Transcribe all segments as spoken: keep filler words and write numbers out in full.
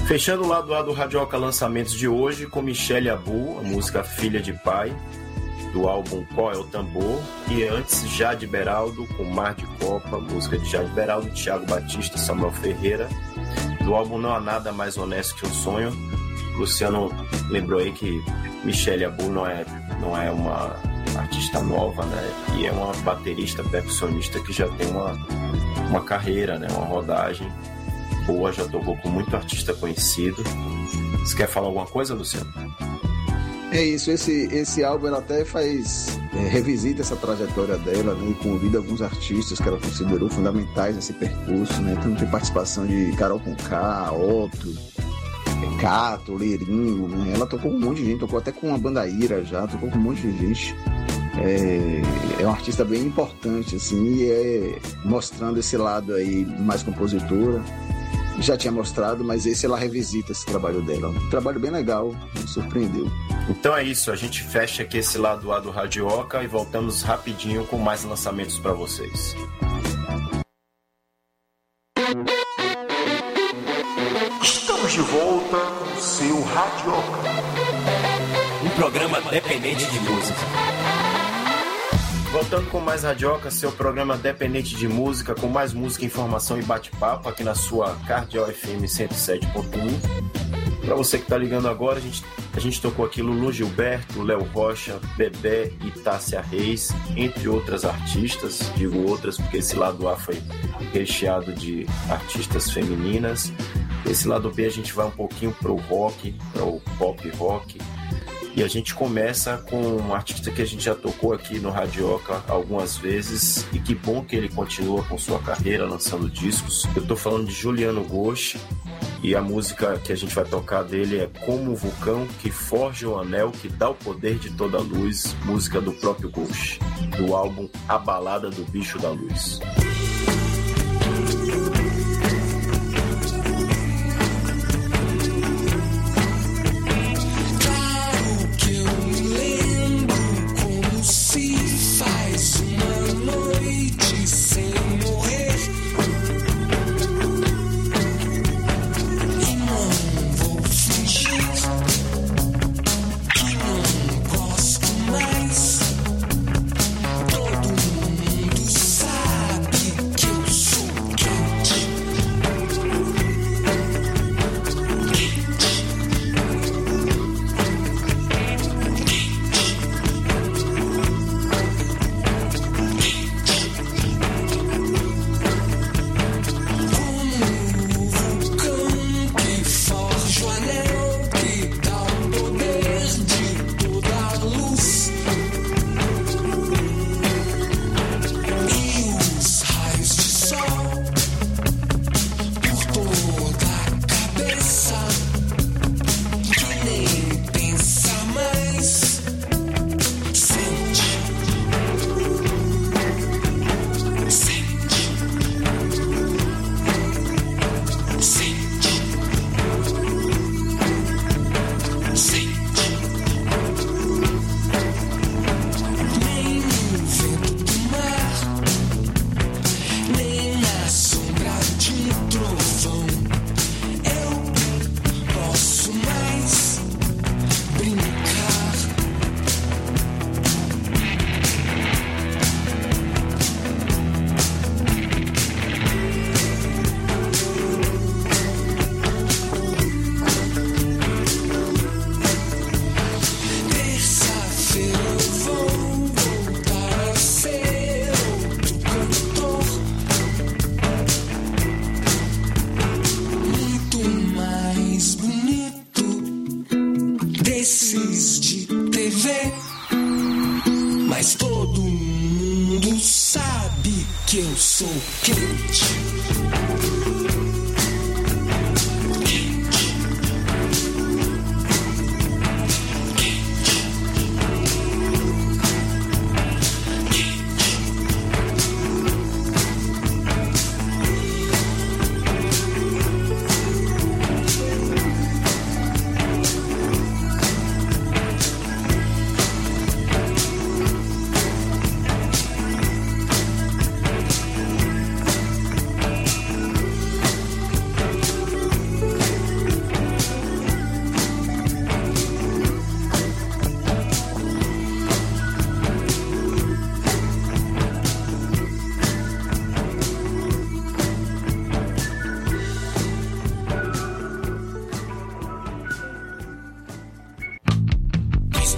Fechando o lado A do Radioca Lançamentos de hoje com Michelle Abu, a música Filha de Pai, do álbum Qual é o Tambor, e antes Jade Beraldo com Mar de Copa, música de Jade Beraldo, Thiago Batista e Samuel Ferreira, do álbum Não Há Nada Mais Honesto que um Sonho. Luciano lembrou aí que Michelle Abu não é, não é uma artista nova, né? E é uma baterista, percussionista que já tem uma, uma carreira, né? Uma rodagem boa, já tocou com muito artista conhecido. Você quer falar alguma coisa, Luciano? É isso, esse, esse álbum ela até faz, é, revisita essa trajetória dela, né, e convida alguns artistas que ela considerou fundamentais nesse percurso, né? Então tem participação de Carol Conká, Otto, Cato, Leirinho, né? Ela tocou com um monte de gente, tocou até com a banda Ira já, tocou com um monte de gente. É, é uma artista bem importante, assim, e é mostrando esse lado aí mais compositora. Já tinha mostrado, mas esse ela revisita esse trabalho dela. Um trabalho bem legal, me surpreendeu. Então é isso, a gente fecha aqui esse lado A do Radioca e voltamos rapidinho com mais lançamentos para vocês. Estamos de volta com o seu Radioca, um programa dependente de música. Voltando com mais Radioca, seu programa dependente de música, com mais música, informação e bate-papo aqui na sua Cardio F M cento e sete ponto um. Para você que está ligando agora, a gente, a gente tocou aqui Lulu Gilberto, Léo Rocha, Bebé e Tássia Reis, entre outras artistas. Digo outras porque esse lado A foi recheado de artistas femininas. Esse lado B a gente vai um pouquinho para o rock, para o pop rock. E a gente começa com um artista que a gente já tocou aqui no Radioca algumas vezes, e que bom que ele continua com sua carreira lançando discos. Eu tô falando de Juliano Ghosh, e a música que a gente vai tocar dele é Como o Vulcão que Forja o Anel que Dá o Poder de Toda a Luz, música do próprio Ghosh, do álbum A Balada do Bicho da Luz.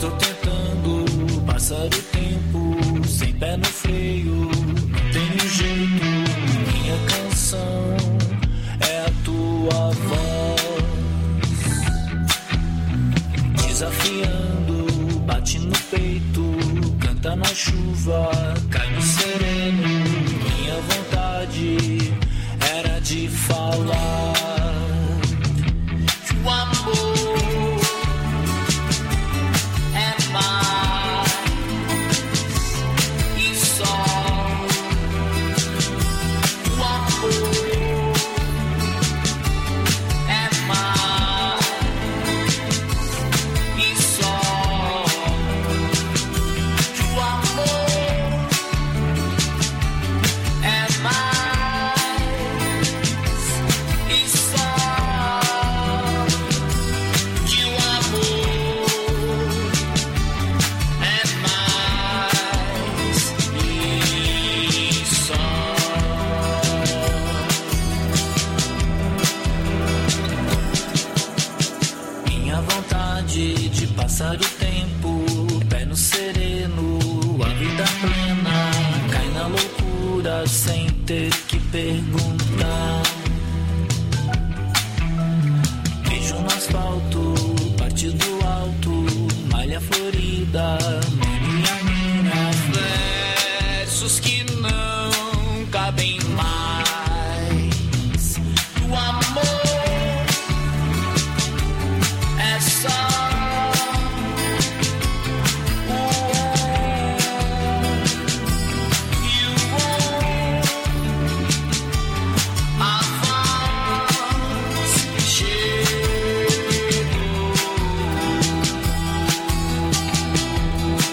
Estou tentando passar o tempo sem pé no freio, não tenho jeito. Minha canção é a tua voz, desafiando, bate no peito, canta na chuva, cai no sereno. Minha vontade era de falar que o amor é mais e só. O amor é mais e só. Que o amor é mais e só. Que o amor é mais e só. Minha vontade de passar o tempo, pé no sereno, a vida plena, cai na loucura sem ter que perguntar. Beijo no asfalto, parte do alto, malha florida, minha mina, versos que não cabem mais. O amor é só o on e o on, a voz chegou.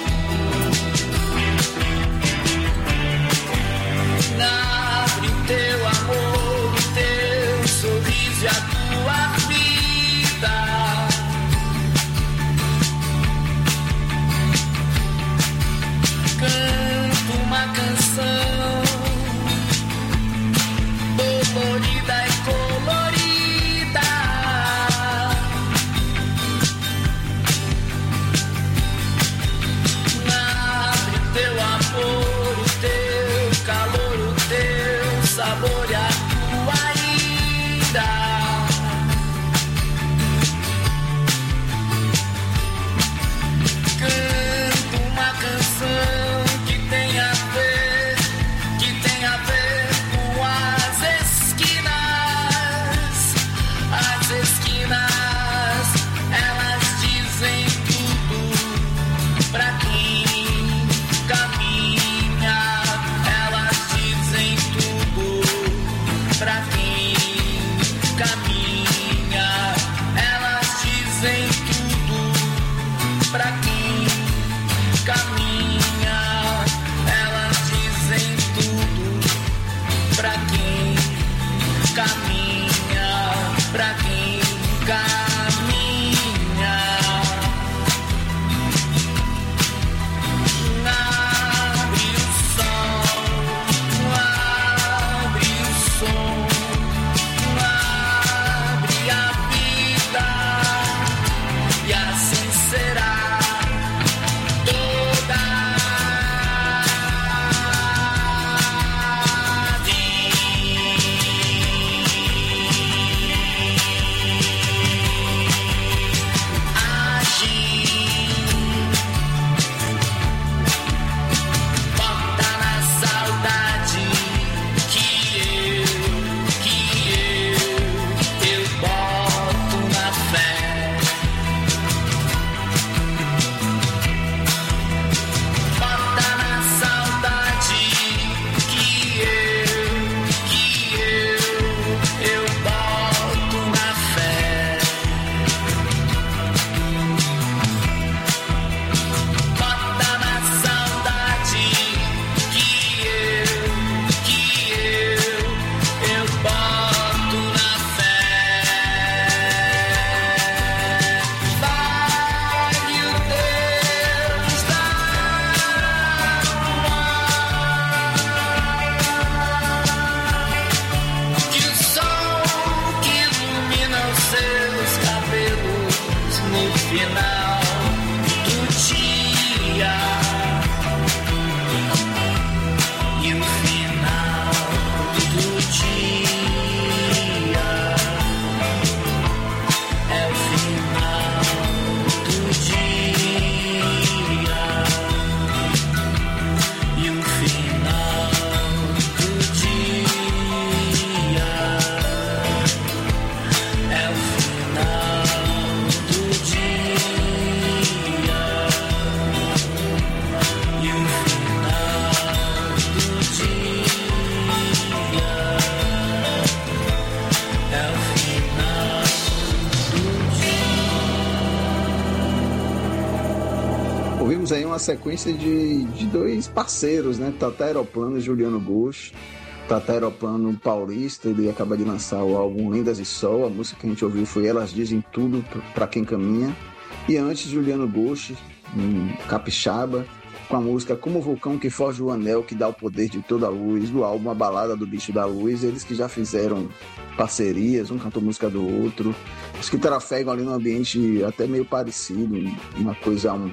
Ouvimos aí uma sequência de, de dois parceiros, né? Tata Aeroplano e Juliano Ghost. Tata Aeroplano paulista, ele acaba de lançar o álbum Lendas e Sol. A música que a gente ouviu foi Elas Dizem Tudo Pra Quem Caminha. E antes, Juliano Ghost, um capixaba, com a música Como o Vulcão que Forja o Anel, que dá o poder de toda a luz, do álbum A Balada do Bicho da Luz. Eles que já fizeram parcerias, um cantou música do outro. Os que trafegam ali num ambiente até meio parecido, uma coisa... Um,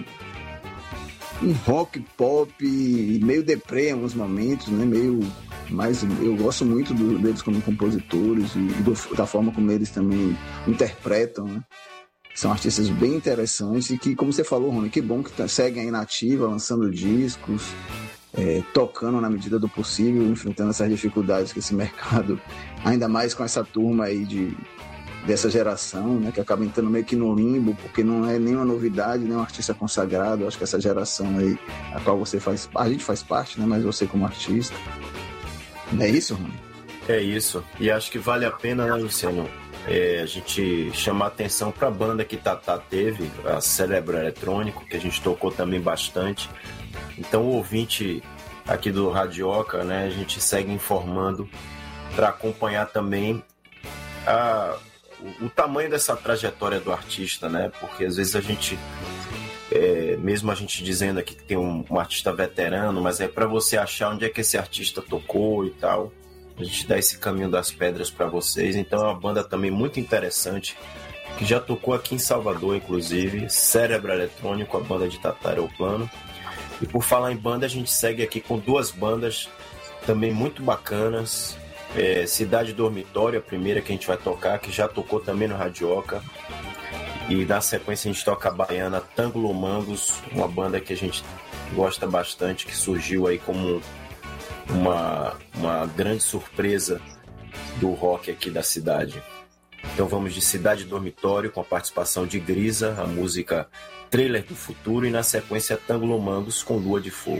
um rock pop meio deprê em alguns momentos, né? Meio, mas eu gosto muito do, deles como compositores e do, da forma como eles também interpretam, né? São artistas bem interessantes e que, como você falou, Rony, que bom que tá, seguem aí na ativa, lançando discos, é, tocando na medida do possível, enfrentando essas dificuldades que esse mercado, ainda mais com essa turma aí de dessa geração, né, que acaba entrando meio que no limbo, porque não é nenhuma novidade, nem um artista consagrado. Acho que essa geração aí, a qual você faz, a gente faz parte, né, mas você como artista. É isso, Rony? É isso. E acho que vale a pena, né, Luciano, é, a gente chamar atenção para a banda que Tatá teve, a Cérebro Eletrônico, que a gente tocou também bastante. Então, o ouvinte aqui do Radioca, né, a gente segue informando para acompanhar também a o tamanho dessa trajetória do artista, né? Porque às vezes a gente, é, mesmo a gente dizendo aqui que tem um, um artista veterano, mas é para você achar onde é que esse artista tocou e tal. A gente dá esse caminho das pedras para vocês. Então é uma banda também muito interessante, que já tocou aqui em Salvador, inclusive, Cérebro Eletrônico, a banda de Tata Aeroplano. E por falar em banda, a gente segue aqui com duas bandas também muito bacanas. É, Cidade Dormitório, a primeira que a gente vai tocar, que já tocou também no Radioca. E na sequência a gente toca a baiana Tangolomangos, uma banda que a gente gosta bastante, que surgiu aí como uma, uma grande surpresa do rock aqui da cidade. Então vamos de Cidade Dormitório, com a participação de Grisa, a música Trailer do Futuro, e na sequência Tangolomangos com Lua de Fogo.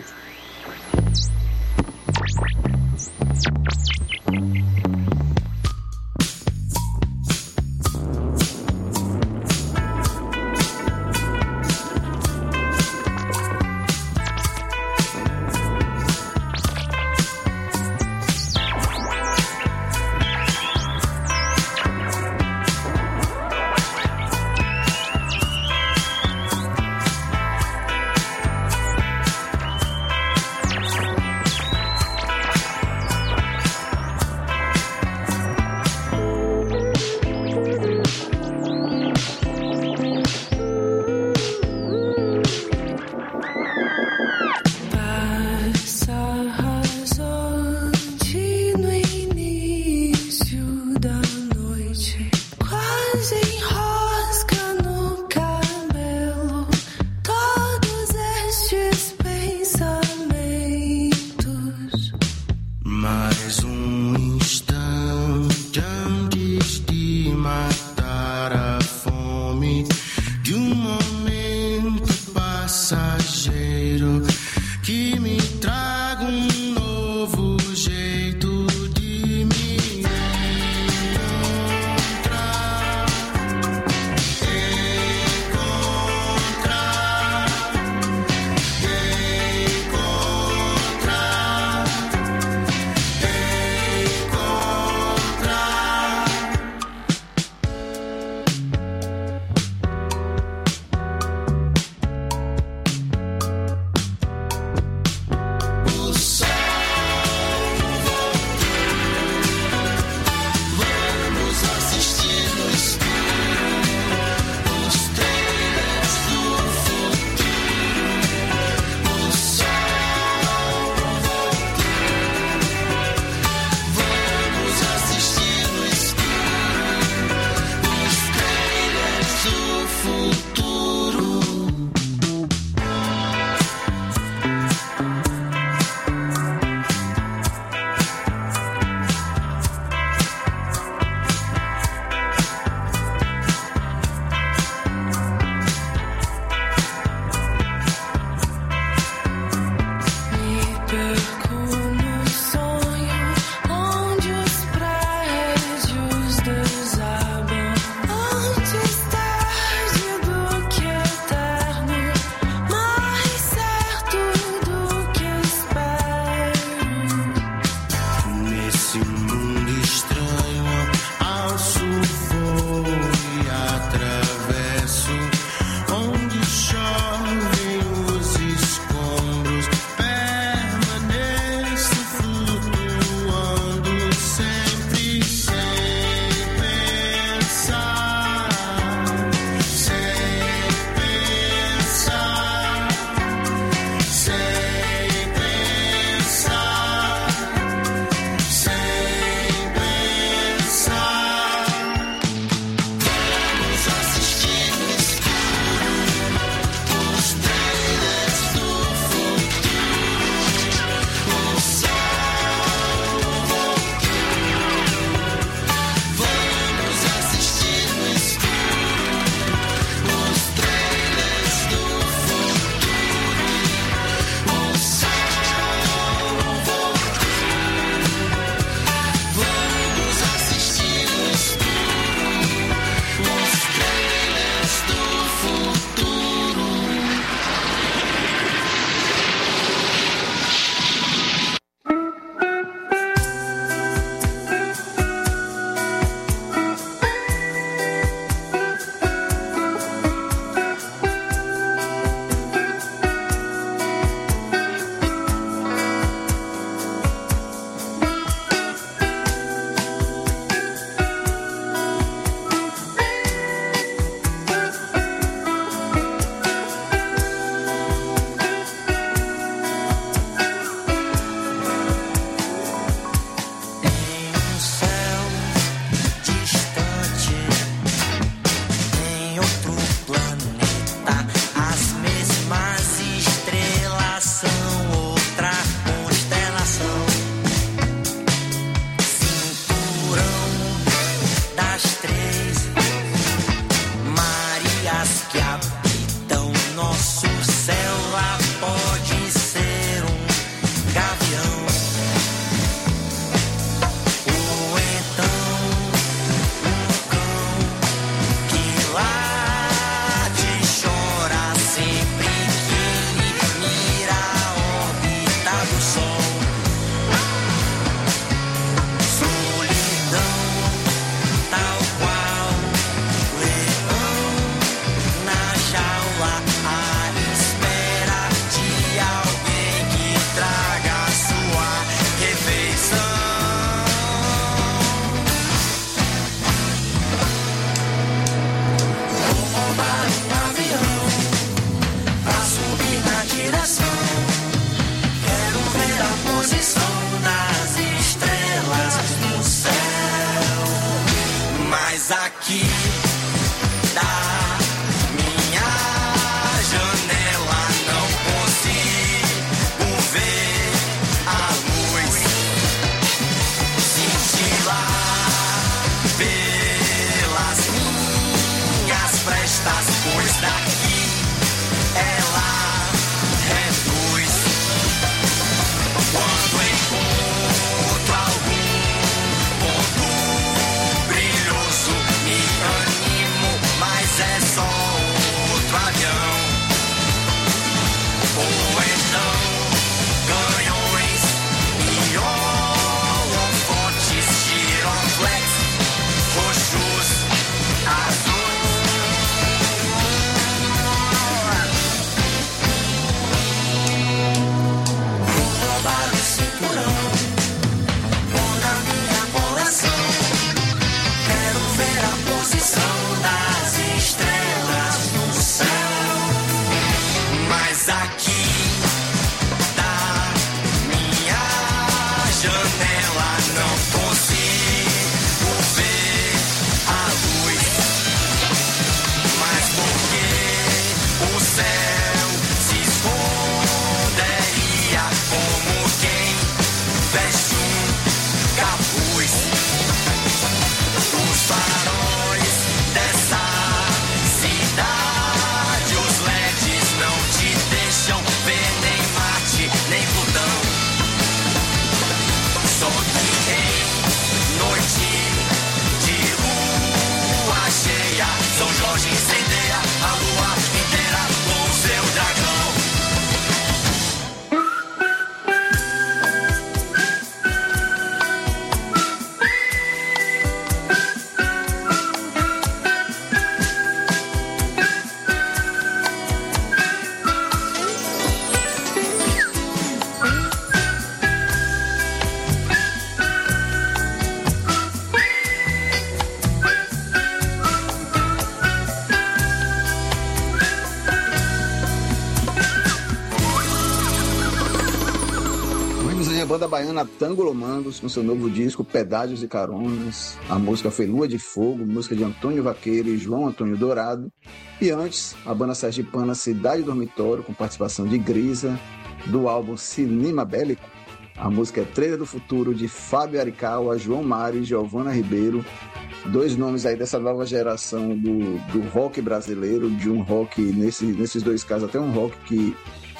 a banda baiana Tangolomangos com seu novo disco Pedágios e Caronas. A música foi Lua de Fogo, música de Antônio Vaqueiro e João Antônio Dourado. E antes, a banda sergipana Cidade Dormitório, com participação de Grisa, do álbum Cinema Bélico. A música é Trilha do Futuro, de Fábio Arikawa, João Mário e Giovana Ribeiro. Dois nomes aí dessa nova geração do, do rock brasileiro, de um rock, nesse, nesses dois casos, até um rock que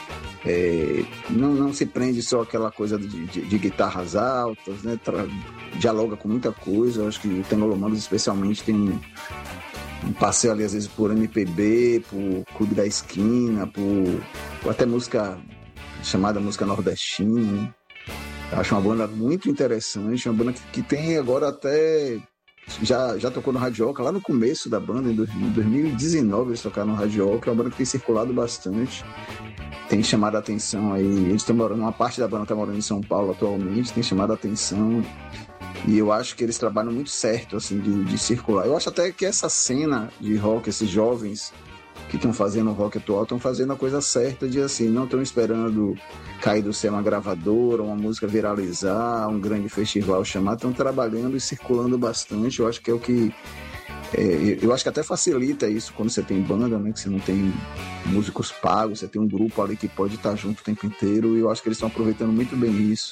é, não, não se prende só àquela coisa de, de, de guitarras altas, né? Tra, dialoga com muita coisa. Eu acho que o Tangolomangos especialmente tem um, um passeio ali às vezes por M P B, por Clube da Esquina, por, por até música chamada música nordestina, né? Eu acho uma banda muito interessante, uma banda que, que tem agora até... Já, já tocou no Radioca, lá no começo da banda, em dois mil e dezenove eles tocaram no Radioca, é uma banda que tem circulado bastante, tem chamado a atenção aí, eles estão morando, uma parte da banda está morando em São Paulo atualmente, tem chamado a atenção, e eu acho que eles trabalham muito certo, assim, de, de circular. Eu acho até que essa cena de rock, esses jovens que estão fazendo rock atual, estão fazendo a coisa certa de, assim, não estão esperando cair do céu uma gravadora, uma música viralizar, um grande festival chamar, estão trabalhando e circulando bastante. Eu acho que é o que... É, eu acho que até facilita isso quando você tem banda, né? Que você não tem músicos pagos, você tem um grupo ali que pode estar junto o tempo inteiro, e eu acho que eles estão aproveitando muito bem isso.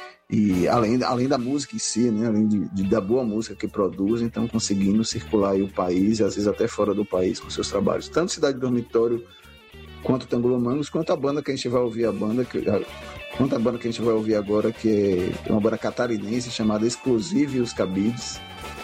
E além, além da música em si, né? Além de, de, da boa música que produzem, estão conseguindo circular aí o país, e às vezes até fora do país com seus trabalhos. Tanto Cidade Dormitório, quanto Tangolomangos, quanto a banda que a gente vai ouvir, a banda que, a, quanto a banda que a gente vai ouvir agora, que é uma banda catarinense chamada Exclusive Os Cabides.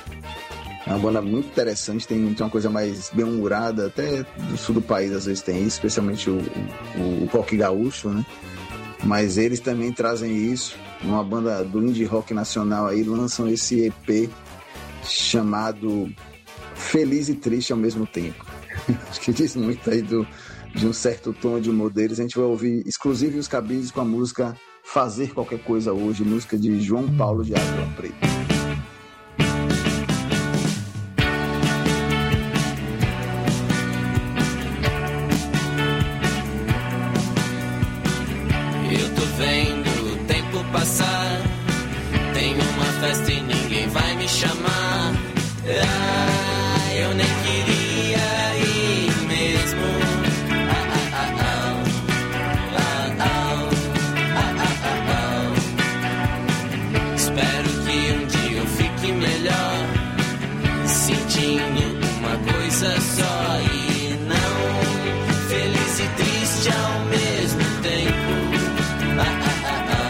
É uma banda muito interessante, tem, tem uma coisa mais bem-humorada, até do sul do país às vezes tem isso, especialmente o, o, o rock gaúcho, né? Mas eles também trazem isso. Uma banda do indie rock nacional aí lançam esse E P chamado Feliz e Triste ao Mesmo Tempo. Acho que diz muito aí do, de um certo tom de humor deles. A gente vai ouvir Exclusive Os Cabides com a música Fazer Qualquer Coisa Hoje, música de João Paulo de Água Preta. Tem uma festa e ninguém vai me chamar. Ah, eu nem queria ir mesmo. Ah, ah, ah, ah. Ah, ah, ah, ah, ah. Espero que um dia eu fique melhor, sentindo uma coisa só e não feliz e triste ao mesmo tempo. Ah, ah, ah.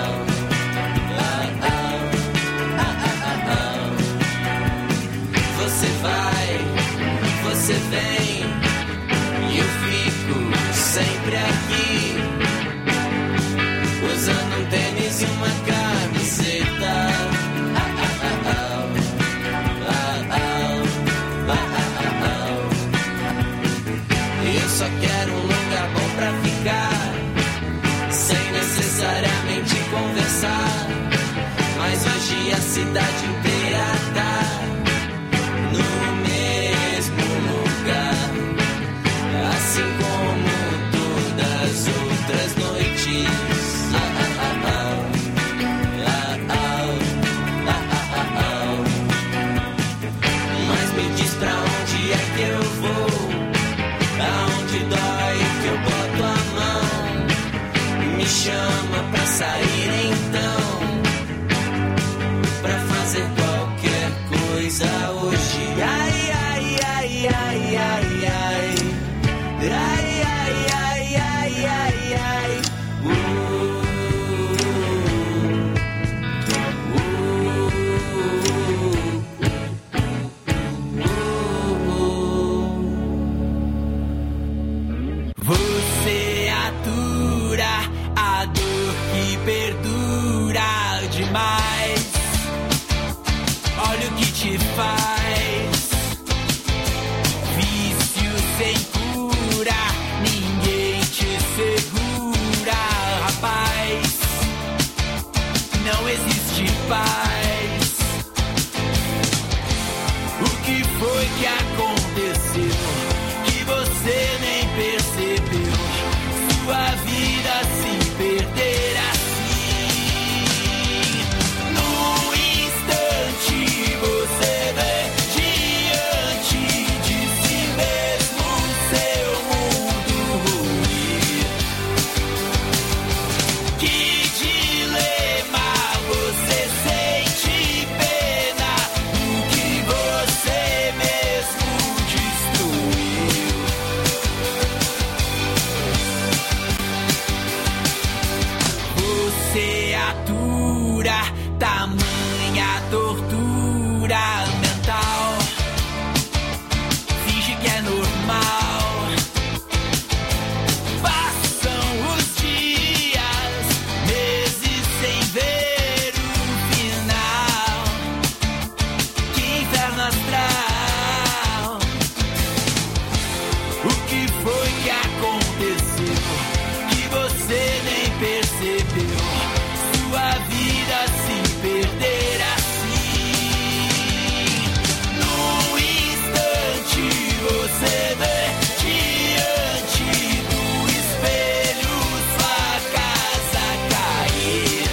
Você vem e eu fico sempre aqui, usando um tênis e uma camiseta. Ah, ah, ah, ah. Ah, ah, ah, ah, ah. Eu só quero um lugar bom pra ficar, sem necessariamente conversar, mas hoje a cidade inteira tá no mesmo lugar, assim como todas as outras noites. Ah, ah, ah, ah. Ah, ah, ah, ah, ah. Mas me diz pra onde é que eu vou, aonde dói que eu boto a mão, me chama pra sair então, pra fazer qualquer coisa hoje. Ai, ai, ai, ai, ai, ai. Ai, ai, ai, ai, ai, ai. Uh, uh, uh, uh. Você atura a dor que perdura demais. Olha o que te faz, vício sem cura, ninguém te segura, rapaz, não existe paz. O que foi que aconteceu, que você nem percebeu, sua vida se perder assim? tamanha tortura mental. Finge que é normal. Passam os dias, meses sem ver o final. Que inferno astral. O que foi que aconteceu que você nem percebeu? Sua vida se perder assim. Num instante você vê diante do espelho sua casa cair.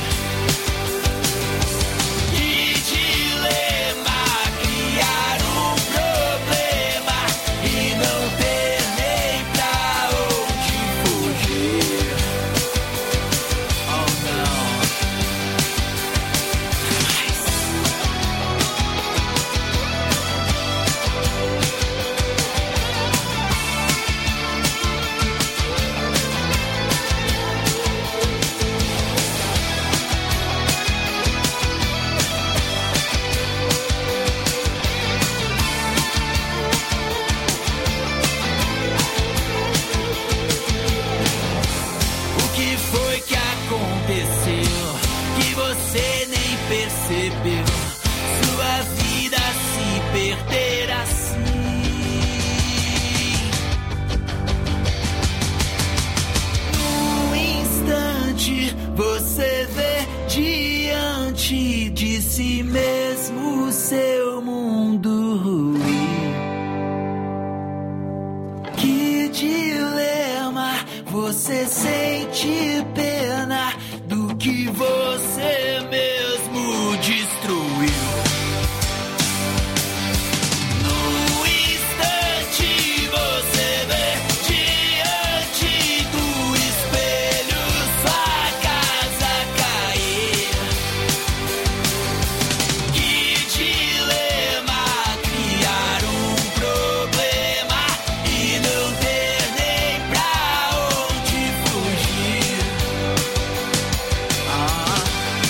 Que dilema criar um problema e não ter nem pra onde fugir. Oh não. O que foi que aconteceu que você nem percebeu? Sua vida se perder assim. Num instante você vê diante de si mesmo seu mundo ruir. Que dilema, você sente pena do que você mesmo destruiu. No instante você vê diante do espelho sua casa cair. Que dilema criar um problema e não ter nem pra onde fugir. Ah.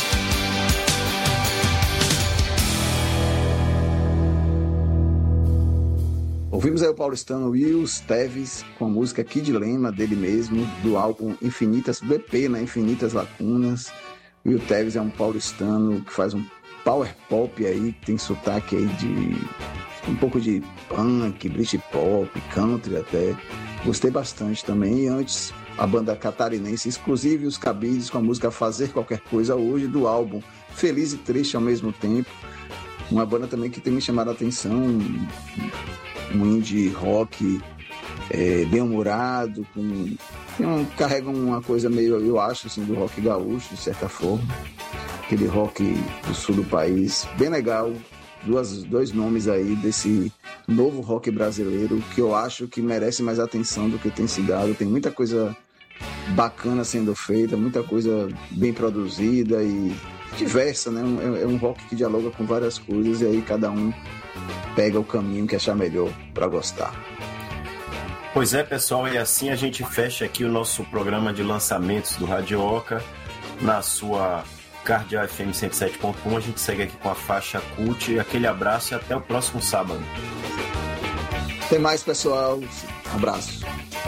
Ouvimos aí o paulistano Will Teves com a música Que Dilema, dele mesmo, do álbum Infinitas, do E P, né? Infinitas Lacunas. Will Teves é um paulistano que faz um power pop aí, que tem sotaque aí de um pouco de punk, britpop, country até. Gostei bastante também. E antes, a banda catarinense Exclusive Os Cabides com a música Fazer Qualquer Coisa Hoje, do álbum Feliz e Triste ao Mesmo Tempo. Uma banda também que tem me chamado a atenção, um indie rock é, bem-humorado, com, um, carrega uma coisa meio, eu acho, assim, do rock gaúcho, de certa forma. Aquele rock do sul do país, bem legal. Duas, dois nomes aí desse novo rock brasileiro que eu acho que merece mais atenção do que tem se dado. Tem muita coisa bacana sendo feita, muita coisa bem produzida e diversa, né? É um rock que dialoga com várias coisas e aí cada um pega o caminho que achar melhor para gostar. Pois é, pessoal, e assim a gente fecha aqui o nosso programa de lançamentos do Radioca na sua Cardeal F M cento e sete ponto um. A gente segue aqui com a faixa Cult. Aquele abraço e até o próximo sábado. Até mais, pessoal. Um abraço.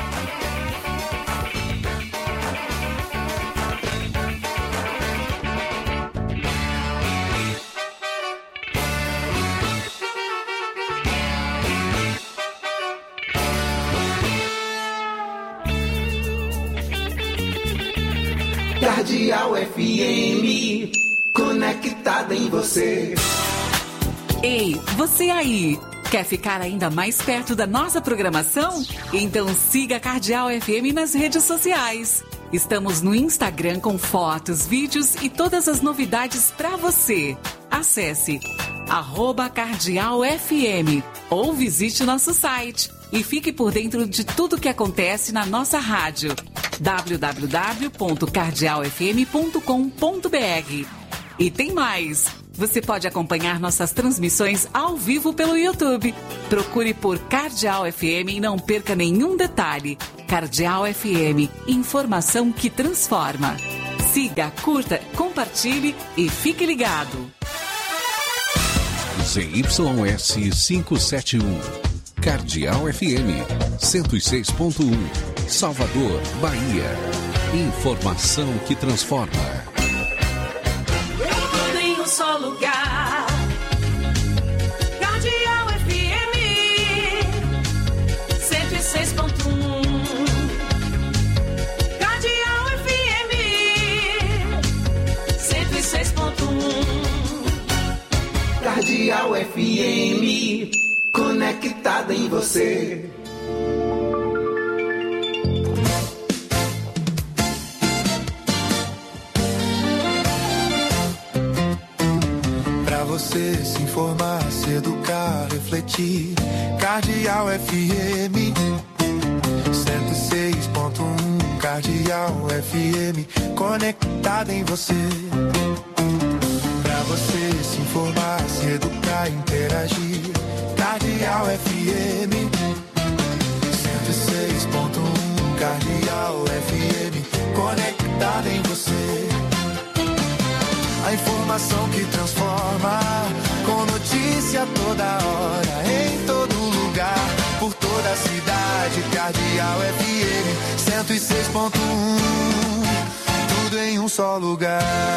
Cardeal F M, conectada em você. Ei, você aí, quer ficar ainda mais perto da nossa programação? Então siga a Cardeal F M nas redes sociais. Estamos no Instagram com fotos, vídeos e todas as novidades para você. Acesse arroba Cardeal F M ou visite nosso site e fique por dentro de tudo que acontece na nossa rádio. w w w ponto cardeal f m ponto com ponto b r. E tem mais! Você pode acompanhar nossas transmissões ao vivo pelo YouTube. Procure por Cardeal F M e não perca nenhum detalhe. Cardeal F M, informação que transforma. Siga, curta, compartilhe e fique ligado. Z Y S quinhentos e setenta e um, Cardeal F M, cento e seis ponto um, Salvador, Bahia. Informação que transforma. Tudo em um só lugar. Cardeal F M, cento e seis ponto um. Cardeal F M, cento e seis ponto um. Cardeal F M, conectada em você. Pra você se informar, se educar, refletir. Cardeal F M, cento e seis ponto um. Cardeal F M, conectada em você. Pra você se informar, se educar, interagir. Cardeal F M, cento e seis ponto um. Cardeal F M, conectada em você. A informação que transforma, com notícia toda hora, em todo lugar, por toda a cidade. Cardeal F M, cento e seis ponto um. Tudo em um só lugar.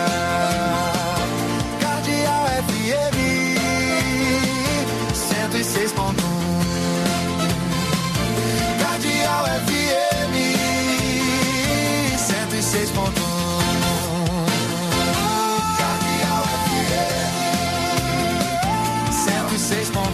Cardeal F M, cento e seis ponto um. Cardeal F M, cento e seis ponto um. Cardeal F M, cento e seis ponto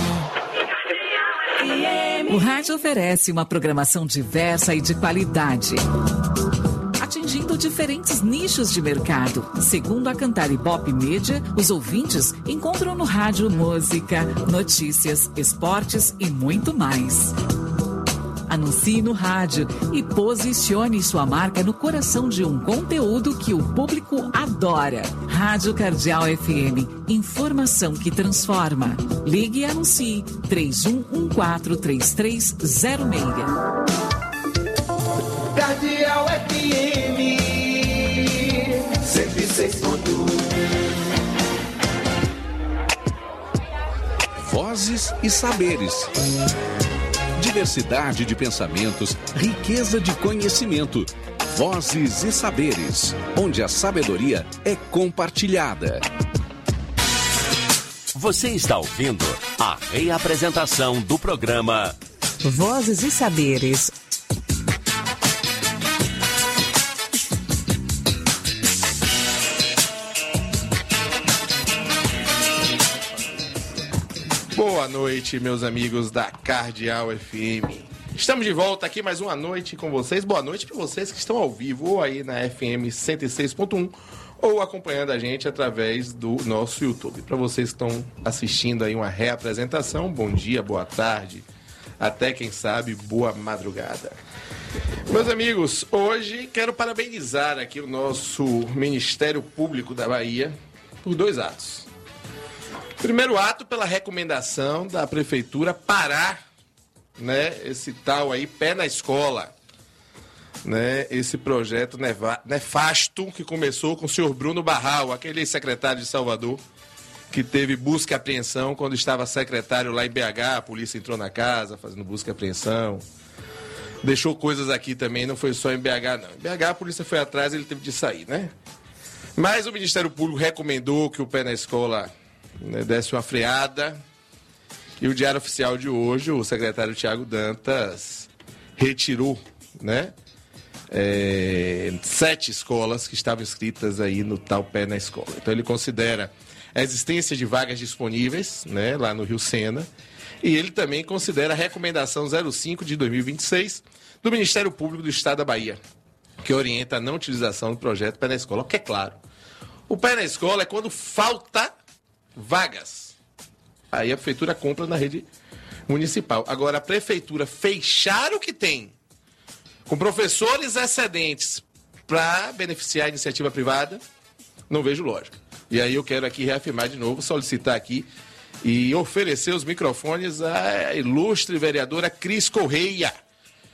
um. O rádio oferece uma programação diversa e de qualidade, atingindo diferentes nichos de mercado. Segundo a Cantar Ibope Mídia, os ouvintes encontram no rádio música, notícias, esportes e muito mais. Anuncie no rádio e posicione sua marca no coração de um conteúdo que o público adora. Rádio Cardeal F M, informação que transforma. Ligue e anuncie três um um quatro, três três zero seis. Cardeal F M, cento e seis ponto um. Vozes e saberes. Diversidade de pensamentos, riqueza de conhecimento. Vozes e saberes, onde a sabedoria é compartilhada. Você está ouvindo a reapresentação do programa Vozes e Saberes. Boa noite, meus amigos da Cardeal F M. Estamos de volta aqui mais uma noite com vocês. Boa noite para vocês que estão ao vivo ou aí na F M cento e seis ponto um ou acompanhando a gente através do nosso YouTube. Para vocês que estão assistindo aí uma reapresentação, bom dia, boa tarde, até quem sabe, boa madrugada. Meus amigos, hoje quero parabenizar aqui o nosso Ministério Público da Bahia por dois atos. Primeiro ato, pela recomendação da Prefeitura parar, né, esse tal aí, pé na escola, né, esse projeto nefasto que começou com o senhor Bruno Barral, aquele secretário de Salvador, que teve busca e apreensão quando estava secretário lá em B H, a polícia entrou na casa fazendo busca e apreensão, deixou coisas aqui também, não foi só em B H não, em B H a polícia foi atrás e ele teve de sair, né? Mas o Ministério Público recomendou que o pé na escola, né, desse uma freada, e o Diário Oficial de hoje, o secretário Tiago Dantas retirou, né, é, sete escolas que estavam inscritas aí no tal pé na escola. Então ele considera a existência de vagas disponíveis, né, lá no Rio Sena, e ele também considera a recomendação zero cinco de dois mil e vinte e seis do Ministério Público do Estado da Bahia, que orienta a não utilização do projeto pé na escola. Porque é claro, o pé na escola é quando falta vagas. Aí a prefeitura compra na rede municipal. Agora, a prefeitura fechar o que tem com professores excedentes para beneficiar a iniciativa privada, não vejo lógica. E aí eu quero aqui reafirmar de novo, solicitar aqui e oferecer os microfones à ilustre vereadora Cris Correia, que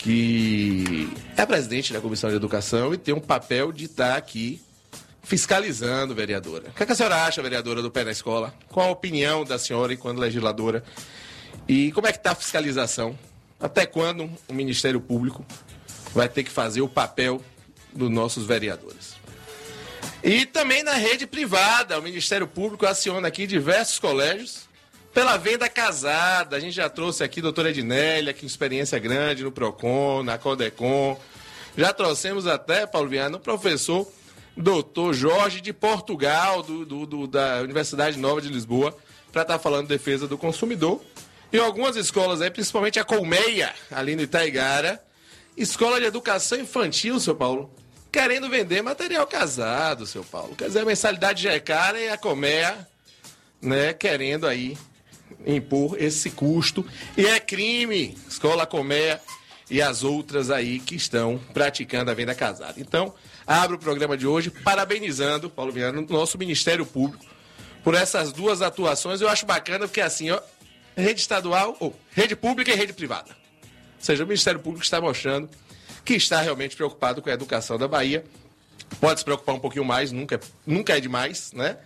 que é presidente da Comissão de Educação e tem um papel de estar aqui fiscalizando, vereadora. O que, é que a senhora acha, vereadora, do Pé na Escola? Qual a opinião da senhora enquanto legisladora? E como é que está a fiscalização? Até quando o Ministério Público vai ter que fazer o papel dos nossos vereadores? E também na rede privada, o Ministério Público aciona aqui diversos colégios pela venda casada. A gente já trouxe aqui a doutora Ednélia, que tem experiência grande no PROCON, na CODECON. Já trouxemos até, Paulo Viana, o professor doutor Jorge de Portugal, do, do, do, da Universidade Nova de Lisboa, para estar tá falando de defesa do consumidor. E algumas escolas aí, principalmente a Colmeia, ali no Itaigara, escola de educação infantil, seu Paulo, querendo vender material casado, seu Paulo. Quer dizer, a mensalidade já é cara e a Colmeia, né, querendo aí impor esse custo. E é crime, escola Colmeia e as outras aí que estão praticando a venda casada. Então, abro o programa de hoje parabenizando, Paulo Viana, o nosso Ministério Público por essas duas atuações. Eu acho bacana porque assim, ó, rede estadual, ou rede pública e rede privada. Ou seja, o Ministério Público está mostrando que está realmente preocupado com a educação da Bahia. Pode se preocupar um pouquinho mais, nunca, nunca é demais, né?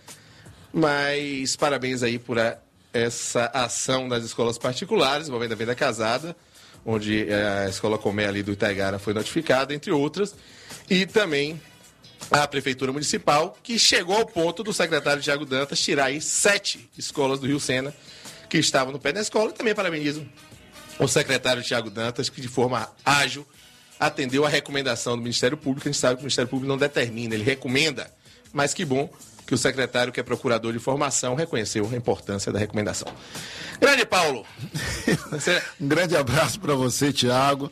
Mas parabéns aí por a, essa ação das escolas particulares, envolvendo a venda casada, onde a escola Comé ali do Itaigara foi notificada, entre outras, e também a Prefeitura Municipal, que chegou ao ponto do secretário Tiago Dantas tirar aí sete escolas do Rio Sena que estavam no pé da escola. E também parabenizo o secretário Tiago Dantas, que de forma ágil atendeu a recomendação do Ministério Público. A gente sabe que o Ministério Público não determina, ele recomenda, mas que bom que o secretário, que é procurador de formação, reconheceu a importância da recomendação. Grande Paulo! Um grande abraço para você, Tiago,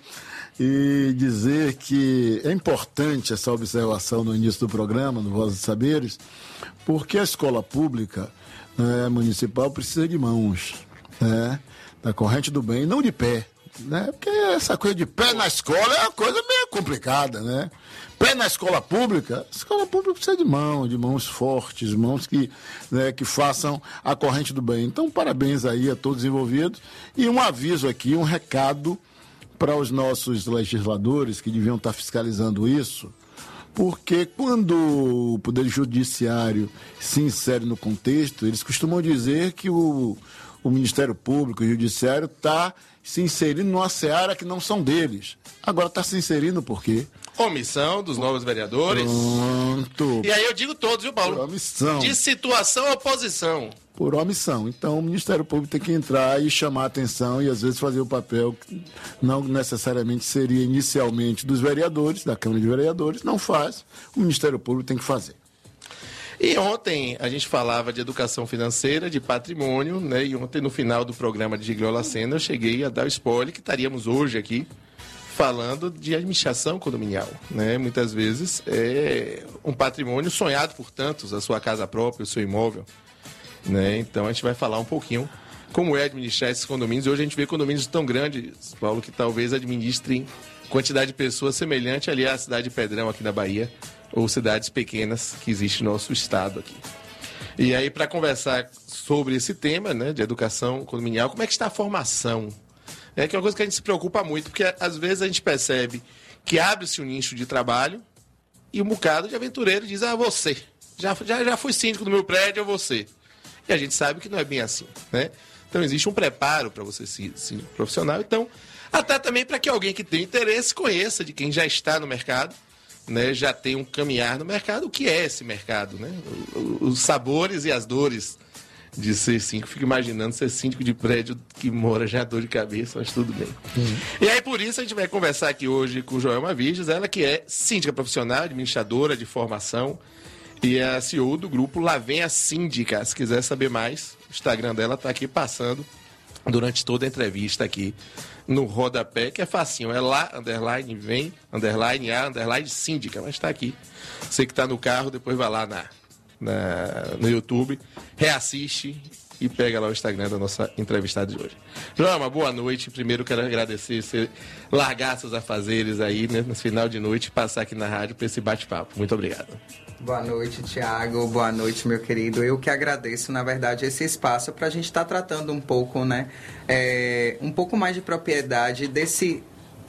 e dizer que é importante essa observação no início do programa, no Voz dos Saberes, porque a escola pública, né, municipal precisa de mãos, né, da corrente do bem, não de pé, né, porque essa coisa de pé na escola é uma coisa meio complicada, né? Pé na escola pública, a escola pública precisa de mão, de mãos fortes, mãos que, né, que façam a corrente do bem. Então, parabéns aí a todos os envolvidos. E um aviso aqui, um recado para os nossos legisladores que deviam estar fiscalizando isso, porque quando o Poder Judiciário se insere no contexto, eles costumam dizer que o, o Ministério Público, o Judiciário, está se inserindo numa seara que não são deles. Agora está se inserindo por quê? Omissão dos novos vereadores. Pronto. E aí eu digo todos, viu, Paulo? Por omissão. De situação à oposição. Por omissão. Então o Ministério Público tem que entrar e chamar a atenção e às vezes fazer o papel que não necessariamente seria inicialmente dos vereadores, da Câmara de Vereadores, não faz. O Ministério Público tem que fazer. E ontem a gente falava de educação financeira, de patrimônio, né? E ontem no final do programa de Gigliola Sena eu cheguei a dar o spoiler que estaríamos hoje aqui falando de administração condominial, né? Muitas vezes é um patrimônio sonhado por tantos, a sua casa própria, o seu imóvel, né? Então a gente vai falar um pouquinho como é administrar esses condomínios. Hoje a gente vê condomínios tão grandes, Paulo, que talvez administrem quantidade de pessoas semelhante ali à cidade de Pedrão aqui na Bahia, ou cidades pequenas que existe no nosso estado aqui. E aí, para conversar sobre esse tema, né, de educação condominial, como é que está a formação? É que é uma coisa que a gente se preocupa muito, porque às vezes a gente percebe que abre-se um nicho de trabalho e um bocado de aventureiro diz, ah, você, já, já, já fui síndico do meu prédio, é você. E a gente sabe que não é bem assim, né? Então existe um preparo para você ser síndico profissional, então, até também para que alguém que tem interesse conheça de quem já está no mercado, né, já tem um caminhar no mercado, o que é esse mercado, né? Os sabores e as dores de ser síndico. Fico imaginando ser síndico de prédio que mora já dor de cabeça, mas tudo bem. Uhum. E aí, por isso, a gente vai conversar aqui hoje com Joelma Viges, ela que é síndica profissional, administradora de formação e é a C E O do grupo Lá Vem a Síndica. Se quiser saber mais, o Instagram dela está aqui passando durante toda a entrevista aqui no rodapé, que é facinho, é lá, underline, vem, underline, a, underline, síndica, mas está aqui. Você que está no carro, depois vai lá na, na, no YouTube, reassiste e pega lá o Instagram da nossa entrevistada de hoje. Joelma, boa noite. Primeiro quero agradecer você largar seus afazeres aí, né, no final de noite, e passar aqui na rádio para esse bate-papo. Muito obrigado. Boa noite, Tiago. Boa noite, meu querido. Eu que agradeço, na verdade, esse espaço para a gente estar tá tratando um pouco, né, é, um pouco mais de propriedade desse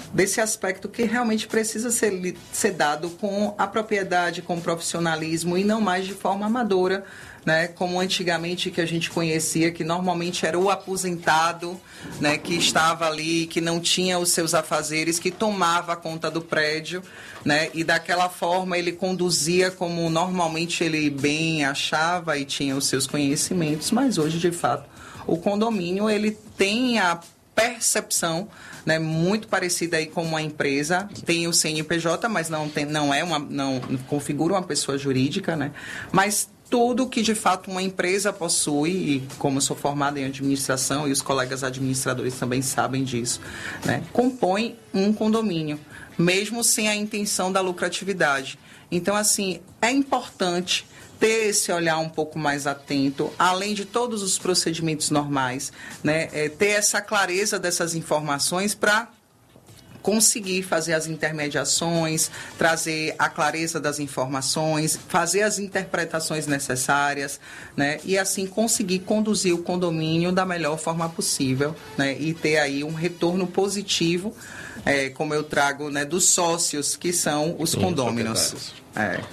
desse aspecto que realmente precisa ser, ser dado com a propriedade, com o profissionalismo e não mais de forma amadora, né, como antigamente que a gente conhecia, que normalmente era o aposentado, né, que estava ali, que não tinha os seus afazeres, que tomava conta do prédio, né, e daquela forma ele conduzia como normalmente ele bem achava e tinha os seus conhecimentos, mas hoje, de fato, o condomínio ele tem a percepção, né, muito parecida aí com uma empresa, tem o C N P J, mas não, tem, não é uma, não configura uma pessoa jurídica, né, mas tudo que de fato uma empresa possui, e como eu sou formada em administração e os colegas administradores também sabem disso, né, compõe um condomínio, mesmo sem a intenção da lucratividade. Então, assim, é importante ter esse olhar um pouco mais atento, além de todos os procedimentos normais, né, é, ter essa clareza dessas informações para conseguir fazer as intermediações, trazer a clareza das informações, fazer as interpretações necessárias, né, e assim conseguir conduzir o condomínio da melhor forma possível, né, e ter aí um retorno positivo, é, como eu trago, né, dos sócios, que são os Sim, condôminos. É.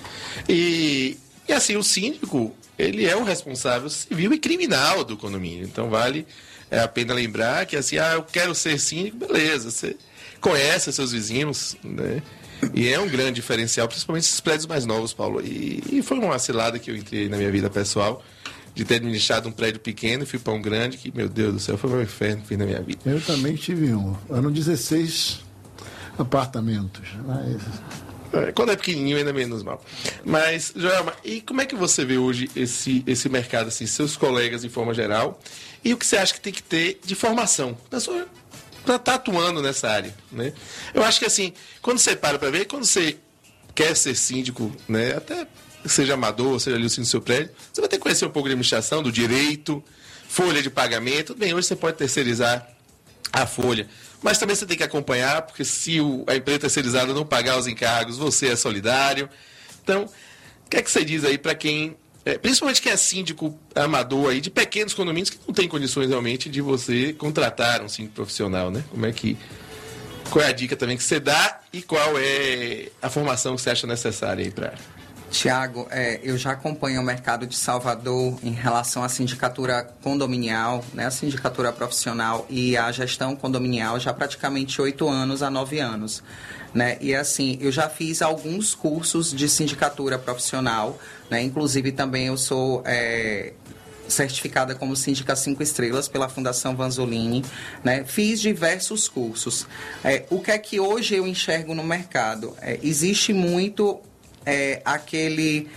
E, e assim, o síndico, ele é o responsável civil e criminal do condomínio, então vale é, a pena lembrar que assim, ah, eu quero ser síndico, beleza, você conhece seus vizinhos, né? E é um grande diferencial, principalmente esses prédios mais novos, Paulo. E, e foi uma cilada que eu entrei na minha vida pessoal, de ter administrado um prédio pequeno e fui para um grande, que, meu Deus do céu, foi o meu inferno que fiz na minha vida. Eu também tive um. Eram dezesseis apartamentos. Mas... Quando é pequenininho, ainda menos mal. Mas, Joelma, e como é que você vê hoje esse, esse mercado, assim, seus colegas de forma geral, e o que você acha que tem que ter de formação na sua... para estar atuando nessa área, né? Eu acho que assim, quando você para para ver, quando você quer ser síndico, né, até seja amador, seja ali o síndico do seu prédio, você vai ter que conhecer um pouco de administração, do direito, folha de pagamento. Bem, hoje você pode terceirizar a folha, mas também você tem que acompanhar, porque se o, a empresa terceirizada não pagar os encargos, você é solidário. Então, o que é que você diz aí para quem... É, principalmente quem é síndico amador aí, de pequenos condomínios que não tem condições realmente de você contratar um síndico profissional, né? Como é que... Qual é a dica também que você dá e qual é a formação que você acha necessária aí para... Tiago, é, eu já acompanho o mercado de Salvador em relação à sindicatura condominial, né, a sindicatura profissional e a gestão condominial já há praticamente oito anos a nove anos. Né? E assim, eu já fiz alguns cursos de sindicatura profissional, né? Inclusive também eu sou é, certificada como síndica cinco estrelas pela Fundação Vanzolini, né? Fiz diversos cursos. É, o que é que hoje eu enxergo no mercado? É, existe muito é, aquele...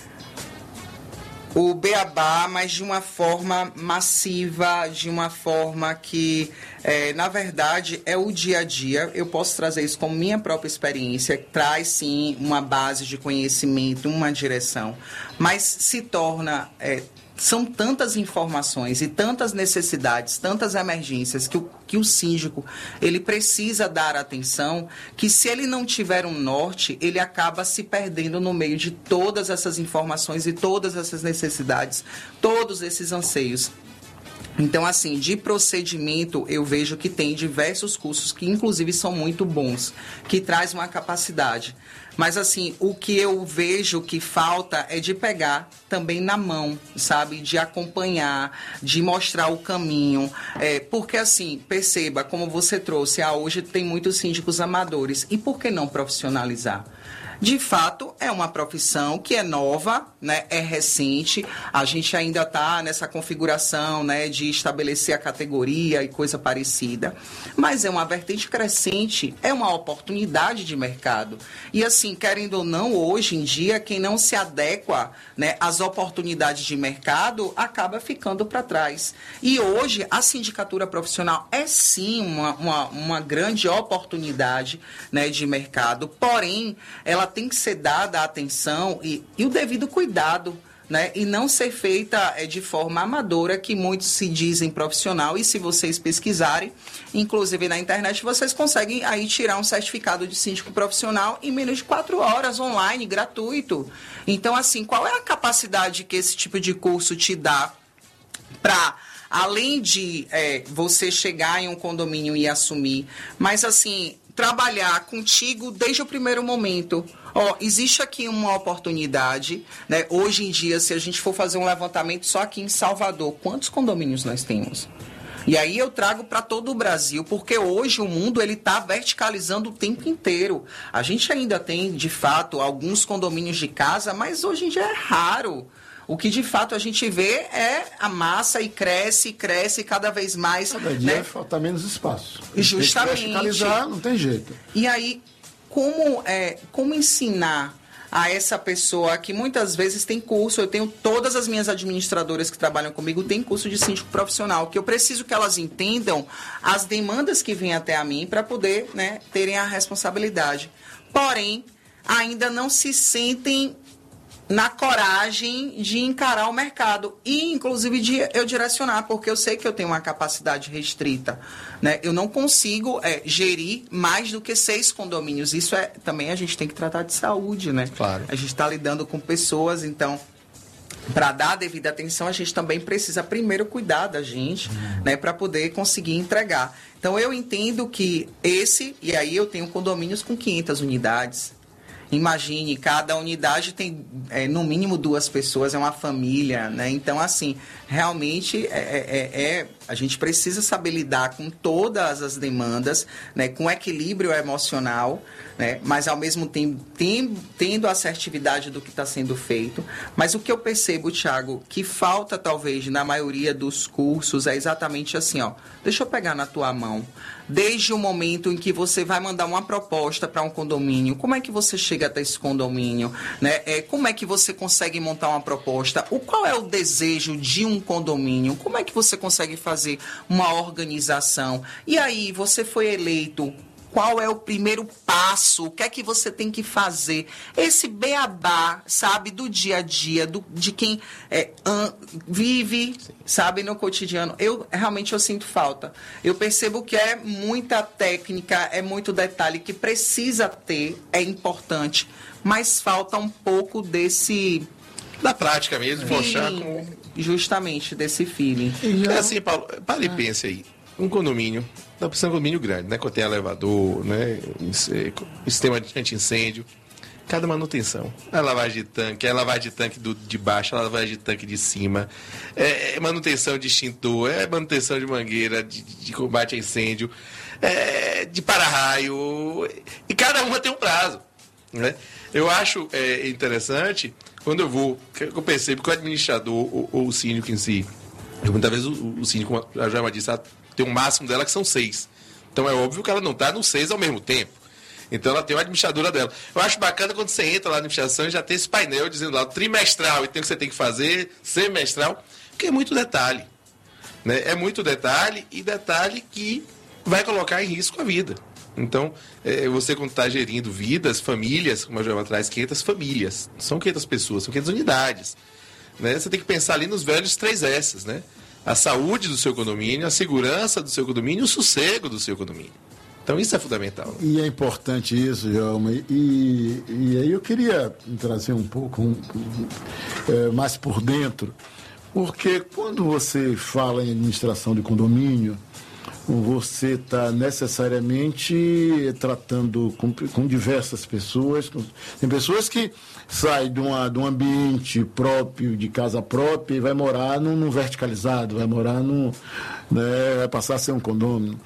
o beabá, mas de uma forma massiva, de uma forma que, é, na verdade, é o dia a dia. Eu posso trazer isso como minha própria experiência, traz sim uma base de conhecimento, uma direção, mas se torna... É, são tantas informações e tantas necessidades, tantas emergências que o, que o síndico ele precisa dar atenção, que se ele não tiver um norte, ele acaba se perdendo no meio de todas essas informações e todas essas necessidades, todos esses anseios. Então, assim, de procedimento, eu vejo que tem diversos cursos que, inclusive, são muito bons, que traz uma capacidade. Mas, assim, o que eu vejo que falta é de pegar também na mão, sabe? De acompanhar, de mostrar o caminho. É, porque, assim, perceba, como você trouxe, ah, hoje tem muitos síndicos amadores. E por que não profissionalizar? De fato, é uma profissão que é nova, né, é recente, a gente ainda está nessa configuração, né, de estabelecer a categoria e coisa parecida, mas é uma vertente crescente, é uma oportunidade de mercado. E assim, querendo ou não, hoje em dia, quem não se adequa, né, às oportunidades de mercado acaba ficando para trás. E hoje, a sindicatura profissional é sim uma, uma, uma grande oportunidade, né, de mercado, porém, ela tem que ser dada a atenção e, e o devido cuidado, né? E não ser feita é, de forma amadora, que muitos se dizem profissional, e se vocês pesquisarem, inclusive na internet, vocês conseguem aí tirar um certificado de síndico profissional em menos de quatro horas, online, gratuito. Então, assim, qual é a capacidade que esse tipo de curso te dá para... além de é, você chegar em um condomínio e assumir, mas assim, trabalhar contigo desde o primeiro momento. Ó, existe aqui uma oportunidade, né? Hoje em dia, se a gente for fazer um levantamento só aqui em Salvador, quantos condomínios nós temos? E aí eu trago para todo o Brasil, porque hoje o mundo ele está verticalizando o tempo inteiro. A gente ainda tem, de fato, alguns condomínios de casa, mas hoje em dia é raro. O que de fato a gente vê é a massa e cresce, cresce cada vez mais. Cada dia né? falta menos espaço. Justamente. Tem que verticalizar, não tem jeito. E aí, como, é, como ensinar a essa pessoa que muitas vezes tem curso, eu tenho todas as minhas administradoras que trabalham comigo, tem curso de síndico profissional, que eu preciso que elas entendam as demandas que vêm até a mim para poder, né, terem a responsabilidade. Porém, ainda não se sentem na coragem de encarar o mercado e, inclusive, de eu direcionar, porque eu sei que eu tenho uma capacidade restrita, né? Eu não consigo é, gerir mais do que seis condomínios. Isso é também a gente tem que tratar de saúde, né? Claro. A gente está lidando com pessoas, então, para dar a devida atenção, a gente também precisa primeiro cuidar da gente, uhum. né? Para poder conseguir entregar. Então, eu entendo que esse, e aí eu tenho condomínios com quinhentas unidades. Imagine, cada unidade tem, é, no mínimo, duas pessoas, é uma família, né? Então, assim, realmente, é, é, é, a gente precisa saber lidar com todas as demandas, né? Com equilíbrio emocional, né? Mas, ao mesmo tempo, tem, tendo a assertividade do que está sendo feito. Mas o que eu percebo, Thiago, que falta, talvez, na maioria dos cursos, é exatamente assim, ó. Deixa eu pegar na tua mão. Desde o momento em que você vai mandar uma proposta para um condomínio, como é que você chega até esse condomínio? Né? É, como é que você consegue montar uma proposta? O, qual é o desejo de um condomínio? Como é que você consegue fazer uma organização? E aí, você foi eleito... Qual é o primeiro passo? O que é que você tem que fazer? Esse beabá, sabe, do dia a dia, do, de quem é, an, vive, Sim. sabe, no cotidiano. Eu realmente eu sinto falta. Eu percebo que é muita técnica, é muito detalhe que precisa ter, é importante, mas falta um pouco desse... Da prática mesmo, mostrar com... Justamente, desse feeling. É assim, Paulo, para e pense aí. Um condomínio, dá para ser um condomínio grande, né? Tem elevador, né? Sistema anti-incêndio. Cada manutenção. A lavagem de tanque, a lavagem de tanque do, de baixo, a lavagem de tanque de cima. É, é manutenção de extintor, é manutenção de mangueira, de, de combate a incêndio, é, de para-raio. E cada uma tem um prazo, né? Eu acho é, interessante, quando eu vou, eu percebo que o administrador ou, ou o síndico em si, eu, muitas vezes o, o síndico, a Joelma disse, tem um máximo dela que são seis. Então é óbvio que ela não está nos seis ao mesmo tempo. Então ela tem uma administradora dela. Eu acho bacana quando você entra lá na administração e já tem esse painel dizendo lá trimestral e tem o que você tem que fazer, semestral, porque é muito detalhe. Né? É muito detalhe e detalhe que vai colocar em risco a vida. Então, é, você quando está gerindo vidas, famílias, como a Joelma traz, quinhentas famílias, são quinhentas pessoas, são quinhentas unidades. Né? Você tem que pensar ali nos velhos três S's, né? A saúde do seu condomínio, a segurança do seu condomínio, o sossego do seu condomínio. Então isso é fundamental. E é importante isso, Joelma. E, e aí eu queria trazer um pouco um, é, mais por dentro, porque quando você fala em administração de condomínio, você está necessariamente tratando com, com diversas pessoas. Com, tem pessoas que saem de, uma, de um ambiente próprio, de casa própria, e vai morar num, num verticalizado, vai morar num... Né, vai passar a ser um condomínio.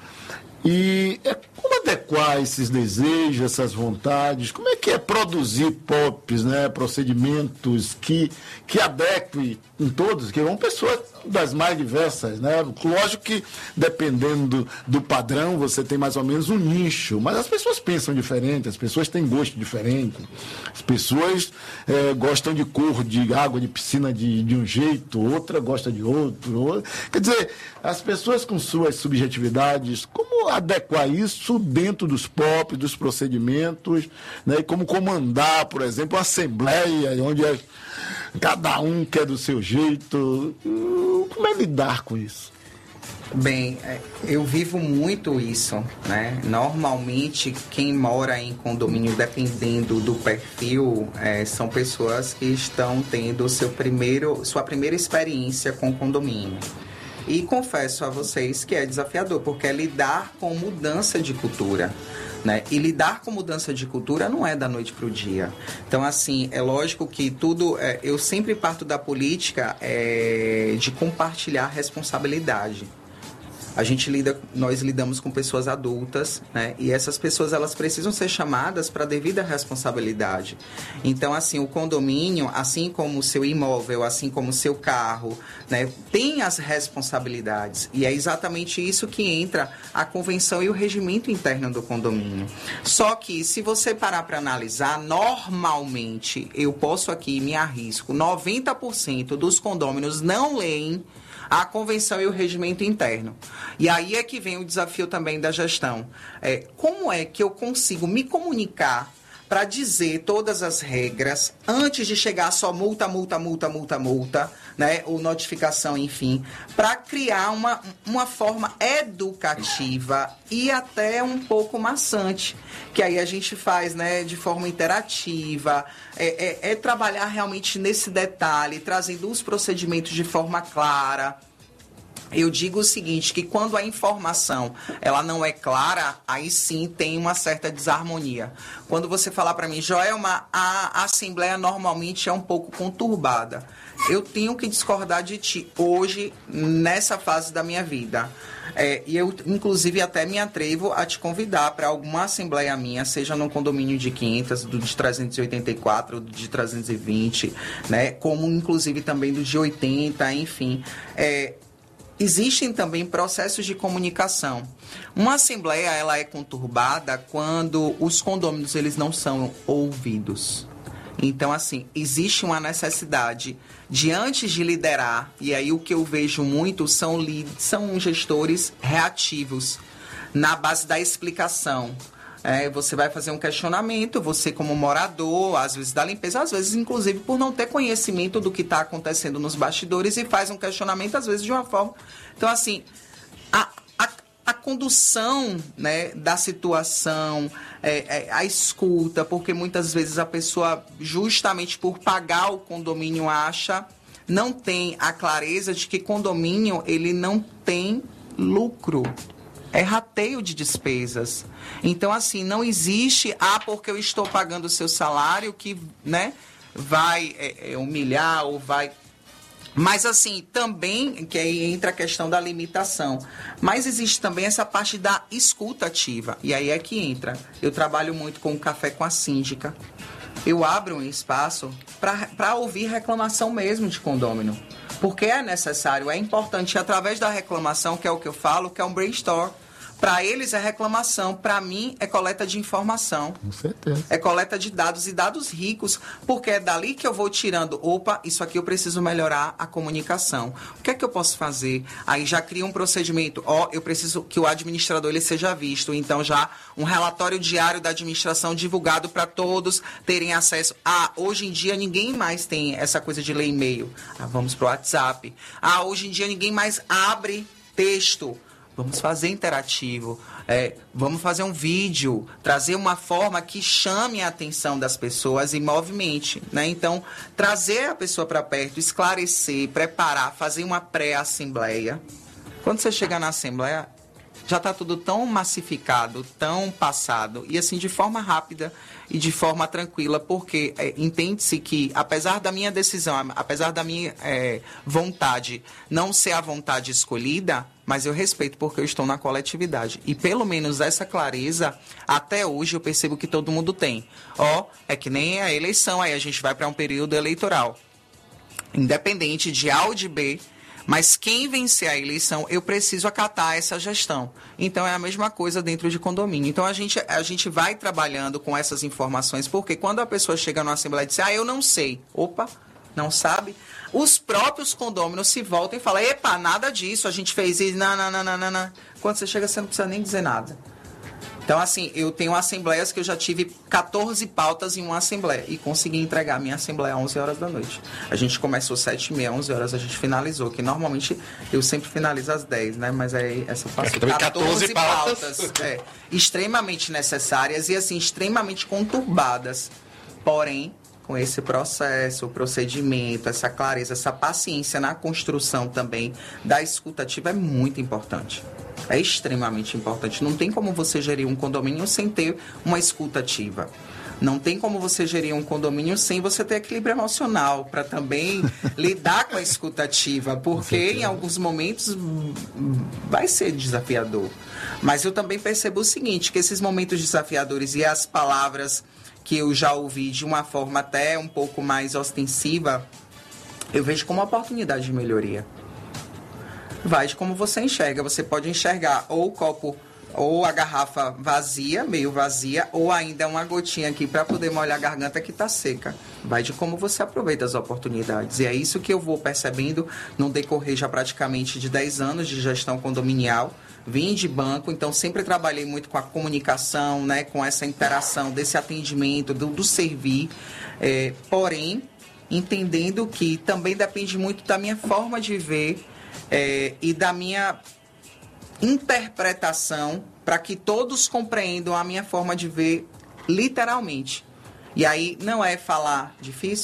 E é, como adequar esses desejos, essas vontades? Como é que é produzir P O Ps, né, procedimentos que, que adequem em todos, que vão pessoas das mais diversas, né? Lógico que dependendo do, do padrão você tem mais ou menos um nicho, mas as pessoas pensam diferente, as pessoas têm gosto diferente, as pessoas é, gostam de cor de água de piscina de, de um jeito, outra gosta de outro, outra. Quer dizer, as pessoas com suas subjetividades, como adequar isso dentro dos P O Ps, dos procedimentos, né? E como comandar, por exemplo, uma assembleia onde é, cada um quer do seu jeito. Como é lidar com isso? Bem, eu vivo muito isso, né? Normalmente, quem mora em condomínio, dependendo do perfil, é, são pessoas que estão tendo seu primeiro, sua primeira experiência com condomínio. E confesso a vocês que é desafiador, porque é lidar com mudança de cultura. né? E lidar com mudança de cultura não é da noite para o dia. Então, assim, é lógico que tudo... É, eu sempre parto da política é, de compartilhar responsabilidade. A gente lida, nós lidamos com pessoas adultas, né? E essas pessoas, elas precisam ser chamadas para a devida responsabilidade. Então, assim, o condomínio, assim como o seu imóvel, assim como o seu carro, né? Tem as responsabilidades. E é exatamente isso que entra a convenção e o regimento interno do condomínio. Só que, se você parar para analisar, normalmente, eu posso aqui, me arrisco, noventa por cento dos condôminos não leem a convenção e o regimento interno. E aí é que vem o desafio também da gestão. É, como é que eu consigo me comunicar para dizer todas as regras antes de chegar só multa, multa, multa, multa, multa, né? Ou notificação, enfim, para criar uma, uma forma educativa e até um pouco maçante, que aí a gente faz, né, de forma interativa, é, é, é trabalhar realmente nesse detalhe, trazendo os procedimentos de forma clara. Eu digo o seguinte, que quando a informação ela não é clara, aí sim tem uma certa desarmonia. Quando você falar para mim, Joelma, a Assembleia normalmente é um pouco conturbada. Eu tenho que discordar de ti hoje, nessa fase da minha vida. É, e eu, inclusive, até me atrevo a te convidar para alguma assembleia minha, seja no condomínio de quinhentos, do de trezentos e oitenta e quatro, do de trezentos e vinte, né? Como, inclusive, também do de oitenta, enfim. É, existem também processos de comunicação. Uma assembleia, ela é conturbada quando os condôminos, eles não são ouvidos. Então, assim, existe uma necessidade de, antes de liderar, e aí o que eu vejo muito são, são gestores reativos, na base da explicação. É, você vai fazer um questionamento, você como morador, às vezes da limpeza, às vezes inclusive por não ter conhecimento do que está acontecendo nos bastidores, e faz um questionamento às vezes de uma forma... Então, assim, a, a, a condução, né, da situação, é, é, a escuta, porque muitas vezes a pessoa, justamente por pagar o condomínio, acha, não tem a clareza de que condomínio, ele não tem lucro. É rateio de despesas. Então, assim, não existe, ah, porque eu estou pagando o seu salário, que, né, vai é, é, humilhar ou vai... Mas, assim, também, que aí entra a questão da limitação. Mas existe também essa parte da escuta ativa. E aí é que entra. Eu trabalho muito com o Café com a Síndica. Eu abro um espaço para ouvir reclamação mesmo de condômino. Porque é necessário, é importante, através da reclamação, que é o que eu falo, que é um brainstorm. Para eles é reclamação, para mim é coleta de informação. Com certeza. É coleta de dados, e dados ricos, porque é dali que eu vou tirando, opa, isso aqui eu preciso melhorar a comunicação. O que é que eu posso fazer? Aí já cria um procedimento, ó, eu preciso que o administrador ele seja visto, então já um relatório diário da administração divulgado para todos terem acesso. Ah, hoje em dia ninguém mais tem essa coisa de ler e-mail. Ah, vamos pro WhatsApp. Ah, hoje em dia ninguém mais abre texto. Vamos fazer interativo, é, vamos fazer um vídeo, trazer uma forma que chame a atenção das pessoas e movimente, né? Então, trazer a pessoa para perto, esclarecer, preparar, fazer uma pré-assembleia. Quando você chegar na assembleia, já está tudo tão massificado, tão passado, e assim, de forma rápida e de forma tranquila, porque é, entende-se que, apesar da minha decisão, apesar da minha é, vontade não ser a vontade escolhida, mas eu respeito porque eu estou na coletividade. E pelo menos essa clareza, até hoje, eu percebo que todo mundo tem. Ó, é que nem a eleição, aí a gente vai para um período eleitoral. Independente de A ou de B, mas quem vencer a eleição, eu preciso acatar essa gestão. Então, é a mesma coisa dentro de condomínio. Então, a gente, a gente vai trabalhando com essas informações, porque quando a pessoa chega numa assembleia e diz, ah, eu não sei. Opa, não sabe? Os próprios condôminos se voltam e falam, epa, nada disso, a gente fez isso, não, não, não, não, não, não. Quando você chega, você não precisa nem dizer nada. Então, assim, eu tenho assembleias que eu já tive quatorze pautas em uma assembleia e consegui entregar a minha assembleia às onze horas da noite. A gente começou às sete e meia, onze horas a gente finalizou, que normalmente eu sempre finalizo às dez, né? Mas aí essa passou é, quatorze pautas, pautas é, extremamente necessárias e, assim, extremamente conturbadas. Porém, com esse processo, o procedimento, essa clareza, essa paciência na construção também da escutativa é muito importante. É extremamente importante. Não tem como você gerir um condomínio sem ter uma escutativa. Não tem como você gerir um condomínio sem você ter equilíbrio emocional para também lidar com a escutativa, porque em alguns momentos vai ser desafiador. Mas eu também percebo o seguinte, que esses momentos desafiadores e as palavras que eu já ouvi de uma forma até um pouco mais ostensiva, eu vejo como uma oportunidade de melhoria. Vai de como você enxerga. Você pode enxergar ou o copo, ou a garrafa vazia, meio vazia, ou ainda uma gotinha aqui para poder molhar a garganta que está seca. Vai de como você aproveita as oportunidades. E é isso que eu vou percebendo no decorrer já praticamente de dez anos de gestão condominial. Vim de banco, então sempre trabalhei muito com a comunicação, né, com essa interação, desse atendimento, do, do servir. É, porém, entendendo que também depende muito da minha forma de ver é, e da minha interpretação para que todos compreendam a minha forma de ver literalmente. E aí não é falar difícil,